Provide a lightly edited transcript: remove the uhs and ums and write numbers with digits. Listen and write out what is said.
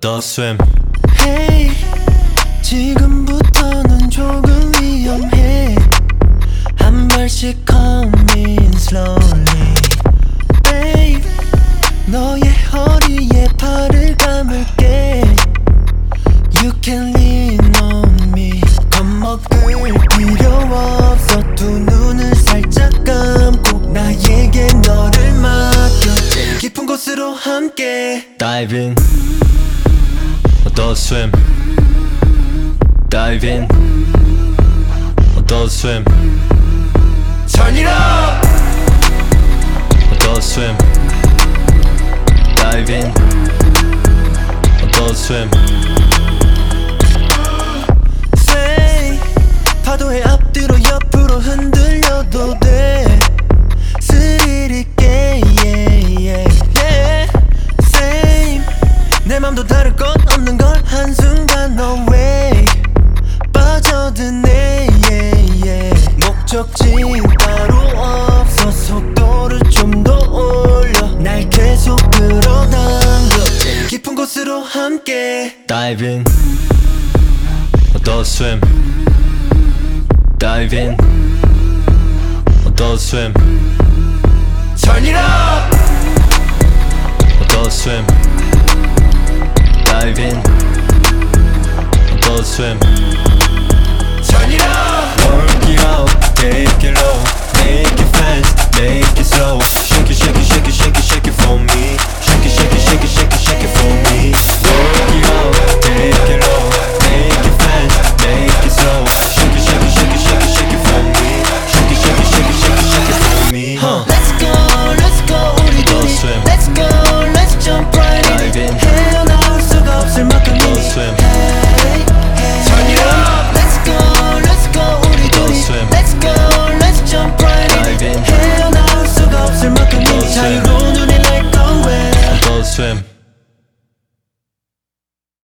The swim. Hey, 지금부터는 조금 위험해. 한 발씩 coming slowly. Babe, 너의 허리에 팔을 감을게. You can lean on me. 겁먹을 필요 없어. 두 눈을 살짝 감고 나에게 너를 맡겨. 제일 깊은 곳으로 함께 Dive in. The swim. Dive in. The swim. Turn it up. The swim. Dive in. The swim. Say, 파도에 앞뒤로 옆으로 흔들려도 돼. 스릴 있게 yeah, yeah, yeah. Same, 내 맘도 다를 것 없는 걸 한순간 no way 빠져드네 yeah, yeah. 목적지 따로 없어. 속도를 좀 더 올려. 날 계속 끌어당겨. 제일 깊은 곳으로 함께 Dive in. The swim. Dive in. The swim. Turn it up. The swim. Dive in. The swim. Turn it up.